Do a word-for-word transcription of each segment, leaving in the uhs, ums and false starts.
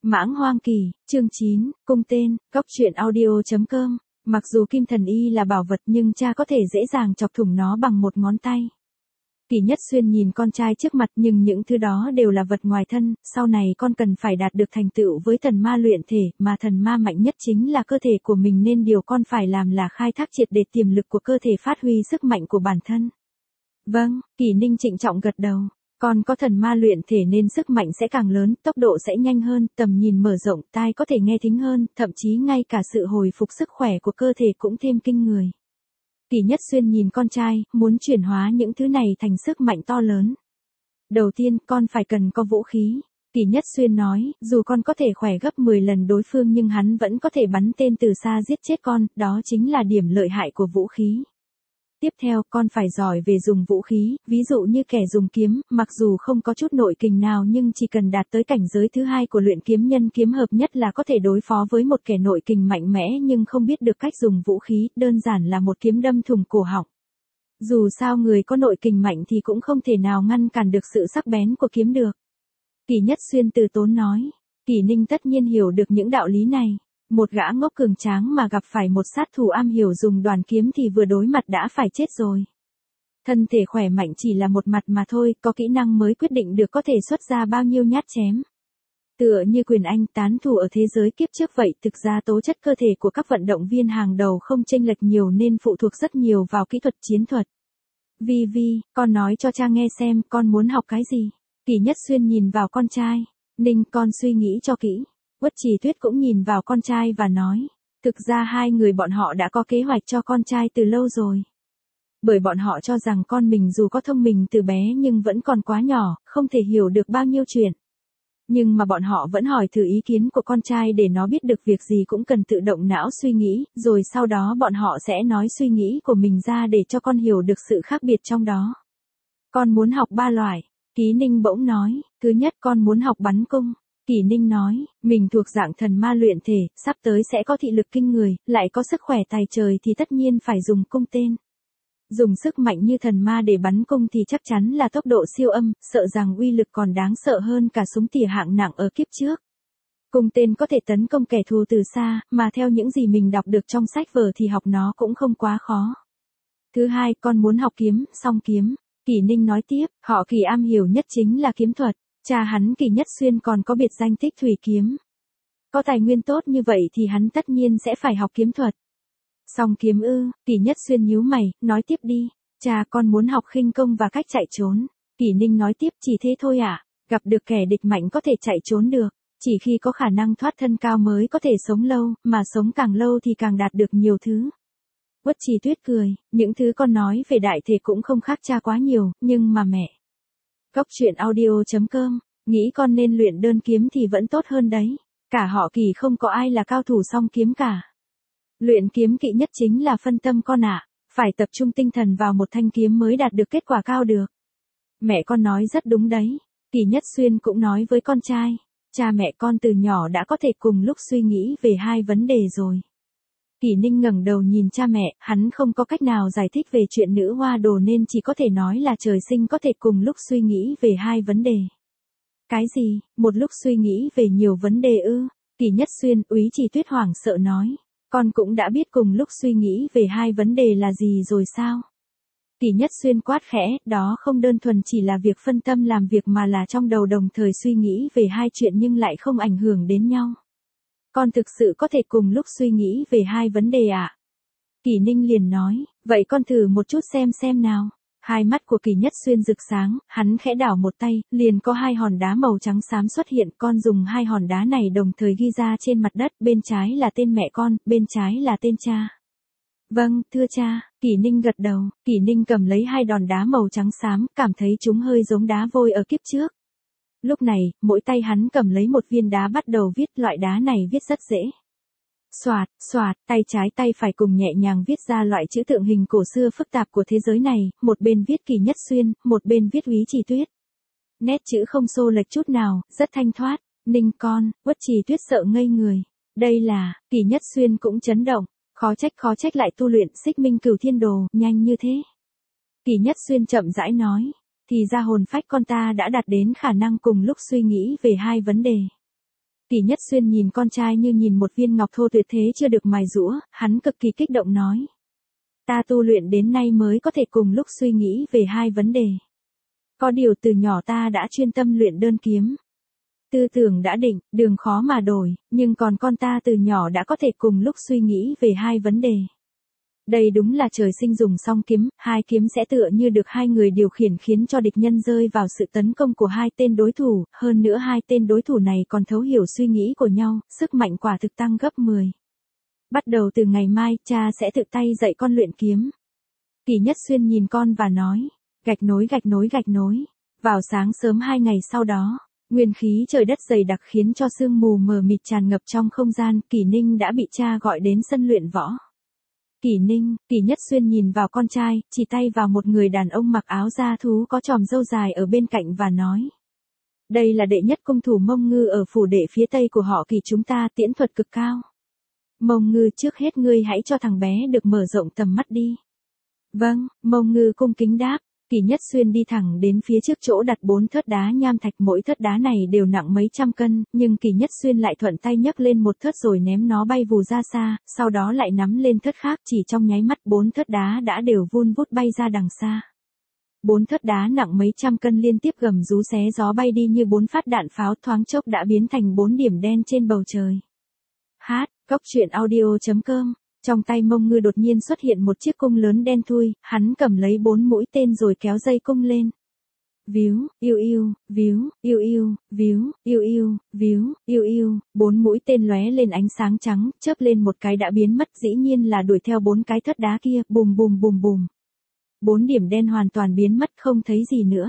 Mãng Hoang Kỳ, chương chín, cung tên, Cóc truyện audio chấm com. Mặc dù kim thần y là bảo vật nhưng cha có thể dễ dàng chọc thủng nó bằng một ngón tay. Kỳ Nhất Xuyên nhìn con trai trước mặt nhưng những thứ đó đều là vật ngoài thân, sau này con cần phải đạt được thành tựu với thần ma luyện thể, mà thần ma mạnh nhất chính là cơ thể của mình nên điều con phải làm là khai thác triệt để tiềm lực của cơ thể, phát huy sức mạnh của bản thân. Vâng, Kỳ Ninh trịnh trọng gật đầu. Con có thần ma luyện thể nên sức mạnh sẽ càng lớn, tốc độ sẽ nhanh hơn, tầm nhìn mở rộng, tai có thể nghe thính hơn, thậm chí ngay cả sự hồi phục sức khỏe của cơ thể cũng thêm kinh người. Kỳ Nhất Xuyên nhìn con trai, muốn chuyển hóa những thứ này thành sức mạnh to lớn. Đầu tiên, con phải cần có vũ khí. Kỳ Nhất Xuyên nói, dù con có thể khỏe gấp mười lần đối phương nhưng hắn vẫn có thể bắn tên từ xa giết chết con, đó chính là điểm lợi hại của vũ khí. Tiếp theo, con phải giỏi về dùng vũ khí, ví dụ như kẻ dùng kiếm, mặc dù không có chút nội kình nào nhưng chỉ cần đạt tới cảnh giới thứ hai của luyện kiếm nhân kiếm hợp nhất là có thể đối phó với một kẻ nội kình mạnh mẽ nhưng không biết được cách dùng vũ khí, đơn giản là một kiếm đâm thủng cổ họng. Dù sao người có nội kình mạnh thì cũng không thể nào ngăn cản được sự sắc bén của kiếm được. Kỳ Nhất Xuyên từ tốn nói. Kỳ Ninh tất nhiên hiểu được những đạo lý này. Một gã ngốc cường tráng mà gặp phải một sát thủ am hiểu dùng đoàn kiếm thì vừa đối mặt đã phải chết rồi. Thân thể khỏe mạnh chỉ là một mặt mà thôi, có kỹ năng mới quyết định được có thể xuất ra bao nhiêu nhát chém. Tựa như Quyền Anh tán thủ ở thế giới kiếp trước vậy, thực ra tố chất cơ thể của các vận động viên hàng đầu không chênh lệch nhiều nên phụ thuộc rất nhiều vào kỹ thuật chiến thuật. Vi Vi, con nói cho cha nghe xem, con muốn học cái gì? Kỳ Nhất Xuyên nhìn vào con trai. Ninh, con suy nghĩ cho kỹ. Uất Trì Tuyết cũng nhìn vào con trai và nói, thực ra hai người bọn họ đã có kế hoạch cho con trai từ lâu rồi. Bởi bọn họ cho rằng con mình dù có thông minh từ bé nhưng vẫn còn quá nhỏ, không thể hiểu được bao nhiêu chuyện. Nhưng mà bọn họ vẫn hỏi thử ý kiến của con trai để nó biết được việc gì cũng cần tự động não suy nghĩ, rồi sau đó bọn họ sẽ nói suy nghĩ của mình ra để cho con hiểu được sự khác biệt trong đó. Con muốn học ba loại, Ký Ninh bỗng nói, thứ nhất con muốn học bắn cung. Kỳ Ninh nói, mình thuộc dạng thần ma luyện thể, sắp tới sẽ có thị lực kinh người, lại có sức khỏe tài trời thì tất nhiên phải dùng cung tên. Dùng sức mạnh như thần ma để bắn cung thì chắc chắn là tốc độ siêu âm, sợ rằng uy lực còn đáng sợ hơn cả súng tỉa hạng nặng ở kiếp trước. Cung tên có thể tấn công kẻ thù từ xa, mà theo những gì mình đọc được trong sách vở thì học nó cũng không quá khó. Thứ hai, con muốn học kiếm, song kiếm. Kỳ Ninh nói tiếp, họ Kỳ am hiểu nhất chính là kiếm thuật. Cha hắn Kỳ Nhất Xuyên còn có biệt danh Tích Thủy Kiếm. Có tài nguyên tốt như vậy thì hắn tất nhiên sẽ phải học kiếm thuật. Song kiếm ư? Kỳ Nhất Xuyên nhíu mày, nói tiếp đi. Cha, con muốn học khinh công và cách chạy trốn. Kỳ Ninh nói tiếp, chỉ thế thôi à? Gặp được kẻ địch mạnh có thể chạy trốn được. Chỉ khi có khả năng thoát thân cao mới có thể sống lâu, mà sống càng lâu thì càng đạt được nhiều thứ. Uất Trì Tuyết cười, những thứ con nói về đại thể cũng không khác cha quá nhiều, nhưng mà mẹ. Cóc truyện audio chấm com, nghĩ con nên luyện đơn kiếm thì vẫn tốt hơn đấy. Cả họ Kỳ không có ai là cao thủ song kiếm cả. Luyện kiếm kỵ nhất chính là phân tâm con ạ, phải tập trung tinh thần vào một thanh kiếm mới đạt được kết quả cao được. Mẹ con nói rất đúng đấy. Kỳ Nhất Xuyên cũng nói với con trai, cha mẹ con từ nhỏ đã có thể cùng lúc suy nghĩ về hai vấn đề rồi. Kỳ Ninh ngẩng đầu nhìn cha mẹ, hắn không có cách nào giải thích về chuyện nữ hoa đồ nên chỉ có thể nói là trời sinh có thể cùng lúc suy nghĩ về hai vấn đề. Cái gì, một lúc suy nghĩ về nhiều vấn đề ư? Kỳ Nhất Xuyên, Úy Trì Tuyết hoảng sợ nói, con cũng đã biết cùng lúc suy nghĩ về hai vấn đề là gì rồi sao? Kỳ Nhất Xuyên quát khẽ, đó không đơn thuần chỉ là việc phân tâm làm việc mà là trong đầu đồng thời suy nghĩ về hai chuyện nhưng lại không ảnh hưởng đến nhau. Con thực sự có thể cùng lúc suy nghĩ về hai vấn đề ạ? À? Kỳ Ninh liền nói, vậy con thử một chút xem xem nào. Hai mắt của Kỳ Nhất Xuyên rực sáng, hắn khẽ đảo một tay, liền có hai hòn đá màu trắng xám xuất hiện, con dùng hai hòn đá này đồng thời ghi ra trên mặt đất, bên trái là tên mẹ con, bên trái là tên cha. Vâng, thưa cha, Kỳ Ninh gật đầu, Kỳ Ninh cầm lấy hai đòn đá màu trắng xám, cảm thấy chúng hơi giống đá vôi ở kiếp trước. Lúc này, mỗi tay hắn cầm lấy một viên đá bắt đầu viết, loại đá này viết rất dễ. Xoạt, xoạt, tay trái tay phải cùng nhẹ nhàng viết ra loại chữ tượng hình cổ xưa phức tạp của thế giới này, một bên viết Kỳ Nhất Xuyên, một bên viết Úy Trì Tuyết. Nét chữ không xô lệch chút nào, rất thanh thoát. Ninh con, Uất Trì Tuyết sợ ngây người. Đây là, Kỳ Nhất Xuyên cũng chấn động, khó trách khó trách lại tu luyện Xích Minh Cửu Thiên Đồ, nhanh như thế. Kỳ Nhất Xuyên chậm rãi nói, thì ra hồn phách con ta đã đạt đến khả năng cùng lúc suy nghĩ về hai vấn đề. Kỷ Nhất Xuyên nhìn con trai như nhìn một viên ngọc thô tuyệt thế chưa được mài giũa, hắn cực kỳ kích động nói. Ta tu luyện đến nay mới có thể cùng lúc suy nghĩ về hai vấn đề. Có điều từ nhỏ ta đã chuyên tâm luyện đơn kiếm. Tư tưởng đã định, đường khó mà đổi, nhưng còn con ta từ nhỏ đã có thể cùng lúc suy nghĩ về hai vấn đề. Đây đúng là trời sinh dùng song kiếm, hai kiếm sẽ tựa như được hai người điều khiển khiến cho địch nhân rơi vào sự tấn công của hai tên đối thủ, hơn nữa hai tên đối thủ này còn thấu hiểu suy nghĩ của nhau, sức mạnh quả thực tăng gấp mười. Bắt đầu từ ngày mai, cha sẽ tự tay dạy con luyện kiếm. Kỷ Nhất Xuyên nhìn con và nói, gạch nối gạch nối gạch nối. Vào sáng sớm hai ngày sau đó, nguyên khí trời đất dày đặc khiến cho sương mù mờ mịt tràn ngập trong không gian, Kỷ Ninh đã bị cha gọi đến sân luyện võ. Kỷ Ninh, Kỷ Nhất Xuyên nhìn vào con trai, chỉ tay vào một người đàn ông mặc áo da thú có chòm râu dài ở bên cạnh và nói. Đây là đệ nhất cung thủ Mông Ngư ở phủ đệ phía tây của họ Kỷ chúng ta, tiễn thuật cực cao. Mông Ngư, trước hết ngươi hãy cho thằng bé được mở rộng tầm mắt đi. Vâng, Mông Ngư cung kính đáp. Kỷ Nhất Xuyên đi thẳng đến phía trước chỗ đặt bốn thớt đá nham thạch, mỗi thớt đá này đều nặng mấy trăm cân, nhưng Kỷ Nhất Xuyên lại thuận tay nhấc lên một thớt rồi ném nó bay vù ra xa, sau đó lại nắm lên thớt khác, chỉ trong nháy mắt bốn thớt đá đã đều vun vút bay ra đằng xa. Bốn thớt đá nặng mấy trăm cân liên tiếp gầm rú xé gió bay đi như bốn phát đạn pháo, thoáng chốc đã biến thành bốn điểm đen trên bầu trời. Hát, Cốc Truyện Audio chấm com. Trong tay Mông Ngư đột nhiên xuất hiện một chiếc cung lớn đen thui, hắn cầm lấy bốn mũi tên rồi kéo dây cung lên. Víu, yêu yêu, víu, yêu yêu, víu, yêu yêu, víu, yêu yêu, bốn mũi tên lóe lên ánh sáng trắng, chớp lên một cái đã biến mất, dĩ nhiên là đuổi theo bốn cái thớt đá kia, bùm bùm bùm bùm. Bốn điểm đen hoàn toàn biến mất, không thấy gì nữa.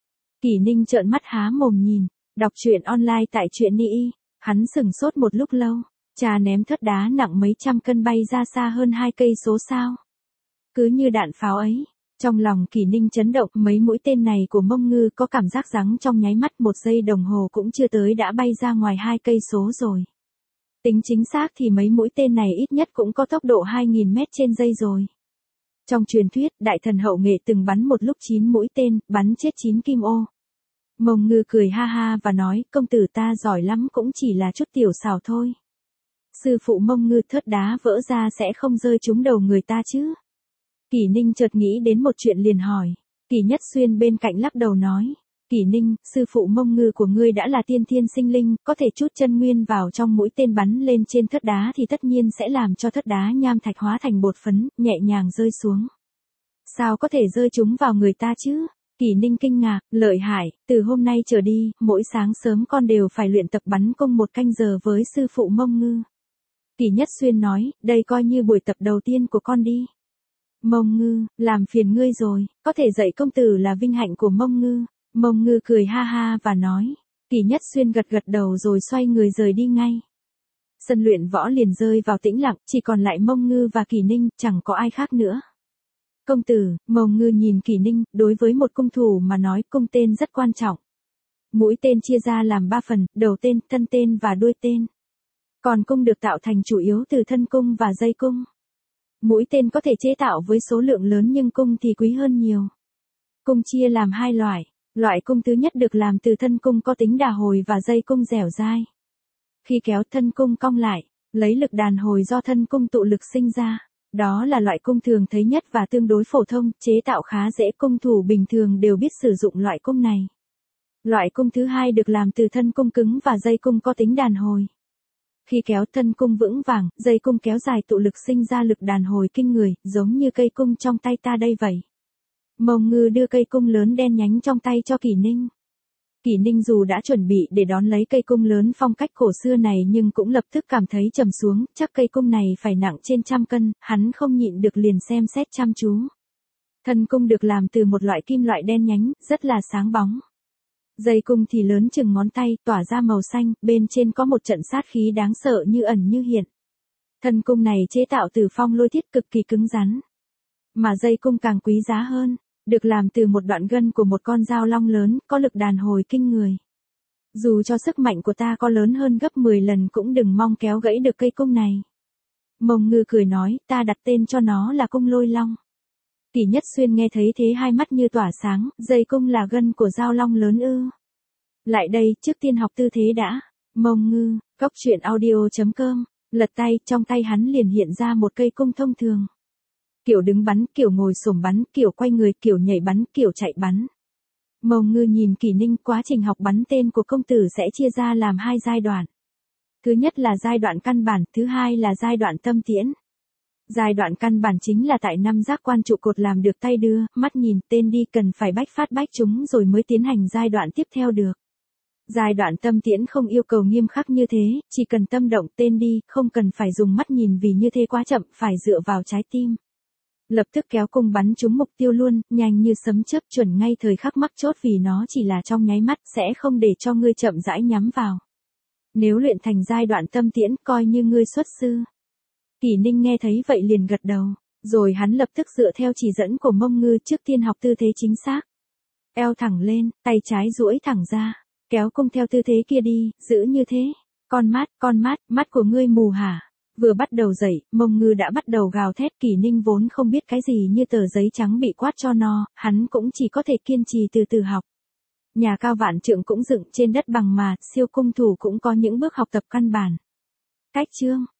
Kỷ Ninh trợn mắt há mồm nhìn, đọc truyện online tại truyện Ni, hắn sững sốt một lúc lâu. Cha ném thớt đá nặng mấy trăm cân bay ra xa hơn hai cây số sao. Cứ như đạn pháo ấy, trong lòng Kỷ Ninh chấn động, mấy mũi tên này của Mông Ngư có cảm giác giắng trong nháy mắt, một giây đồng hồ cũng chưa tới đã bay ra ngoài hai cây số rồi. Tính chính xác thì mấy mũi tên này ít nhất cũng có tốc độ hai nghìn mét trên giây rồi. Trong truyền thuyết, đại thần Hậu Nghệ từng bắn một lúc chín mũi tên, bắn chết chín kim ô. Mông Ngư cười ha ha và nói, công tử ta giỏi lắm, cũng chỉ là chút tiểu xảo thôi. Sư phụ Mông Ngư, thớt đá vỡ ra sẽ không rơi trúng đầu người ta chứ? Kỷ Ninh chợt nghĩ đến một chuyện liền hỏi. Kỷ Nhất Xuyên bên cạnh lắc đầu nói. Kỷ Ninh, sư phụ Mông Ngư của ngươi đã là tiên thiên sinh linh, có thể chút chân nguyên vào trong mũi tên bắn lên trên thớt đá thì tất nhiên sẽ làm cho thớt đá nham thạch hóa thành bột phấn, nhẹ nhàng rơi xuống. Sao có thể rơi chúng vào người ta chứ? Kỷ Ninh kinh ngạc, lợi hại, từ hôm nay trở đi, mỗi sáng sớm con đều phải luyện tập bắn cung một canh giờ với sư phụ Mông Ngư. Kỷ Nhất Xuyên nói, đây coi như buổi tập đầu tiên của con đi. Mông Ngư, làm phiền ngươi rồi, có thể dạy công tử là vinh hạnh của Mông Ngư. Mông Ngư cười ha ha và nói. Kỷ Nhất Xuyên gật gật đầu rồi xoay người rời đi ngay. Sân luyện võ liền rơi vào tĩnh lặng, chỉ còn lại Mông Ngư và Kỷ Ninh, chẳng có ai khác nữa. Công tử, Mông Ngư nhìn Kỷ Ninh, đối với một cung thủ mà nói cung tên rất quan trọng. Mũi tên chia ra làm ba phần, đầu tên, thân tên và đuôi tên. Còn cung được tạo thành chủ yếu từ thân cung và dây cung. Mũi tên có thể chế tạo với số lượng lớn nhưng cung thì quý hơn nhiều. Cung chia làm hai loại. Loại cung thứ nhất được làm từ thân cung có tính đà hồi và dây cung dẻo dai. Khi kéo thân cung cong lại, lấy lực đàn hồi do thân cung tụ lực sinh ra. Đó là loại cung thường thấy nhất và tương đối phổ thông, chế tạo khá dễ, cung thủ bình thường đều biết sử dụng loại cung này. Loại cung thứ hai được làm từ thân cung cứng và dây cung có tính đàn hồi. Khi kéo thân cung vững vàng, dây cung kéo dài tụ lực sinh ra lực đàn hồi kinh người, giống như cây cung trong tay ta đây vậy. Mông Ngư đưa cây cung lớn đen nhánh trong tay cho Kỷ Ninh. Kỷ Ninh dù đã chuẩn bị để đón lấy cây cung lớn phong cách cổ xưa này nhưng cũng lập tức cảm thấy trầm xuống, chắc cây cung này phải nặng trên trăm cân, hắn không nhịn được liền xem xét chăm chú. Thân cung được làm từ một loại kim loại đen nhánh, rất là sáng bóng. Dây cung thì lớn chừng ngón tay, tỏa ra màu xanh, bên trên có một trận sát khí đáng sợ như ẩn như hiện. Thân cung này chế tạo từ phong lôi thiết cực kỳ cứng rắn. Mà dây cung càng quý giá hơn, được làm từ một đoạn gân của một con dao long lớn, có lực đàn hồi kinh người. Dù cho sức mạnh của ta có lớn hơn gấp mười lần cũng đừng mong kéo gãy được cây cung này. Mông Ngư cười nói, ta đặt tên cho nó là cung lôi long. Kỷ Nhất Xuyên nghe thấy thế hai mắt như tỏa sáng, dây cung là gân của dao long lớn ư. Lại đây, trước tiên học tư thế đã. Mông Ngư, cốc truyện audio chấm com, lật tay, trong tay hắn liền hiện ra một cây cung thông thường. Kiểu đứng bắn, kiểu ngồi xổm bắn, kiểu quay người, kiểu nhảy bắn, kiểu chạy bắn. Mông Ngư nhìn Kỷ Ninh, quá trình học bắn tên của công tử sẽ chia ra làm hai giai đoạn. Thứ nhất là giai đoạn căn bản, thứ hai là giai đoạn tâm tiễn. Giai đoạn căn bản chính là tại năm giác quan trụ cột làm được tay đưa, mắt nhìn, tên đi cần phải bách phát bách trúng rồi mới tiến hành giai đoạn tiếp theo được. Giai đoạn tâm tiễn không yêu cầu nghiêm khắc như thế, chỉ cần tâm động tên đi, không cần phải dùng mắt nhìn vì như thế quá chậm, phải dựa vào trái tim. Lập tức kéo cung bắn trúng mục tiêu luôn, nhanh như sấm chớp, chuẩn ngay thời khắc mắc chốt, vì nó chỉ là trong nháy mắt, sẽ không để cho ngươi chậm rãi nhắm vào. Nếu luyện thành giai đoạn tâm tiễn, coi như ngươi xuất sư. Kỷ Ninh nghe thấy vậy liền gật đầu, rồi hắn lập tức dựa theo chỉ dẫn của Mông Ngư, trước tiên học tư thế chính xác. Eo thẳng lên, tay trái duỗi thẳng ra, kéo cung theo tư thế kia đi, giữ như thế. Con mát, con mát, mắt của ngươi mù hả? Vừa bắt đầu dậy, Mông Ngư đã bắt đầu gào thét. Kỷ Ninh vốn không biết cái gì như tờ giấy trắng bị quát cho no, hắn cũng chỉ có thể kiên trì từ từ học. Nhà cao vạn trượng cũng dựng trên đất bằng mà, siêu cung thủ cũng có những bước học tập căn bản. Cách chương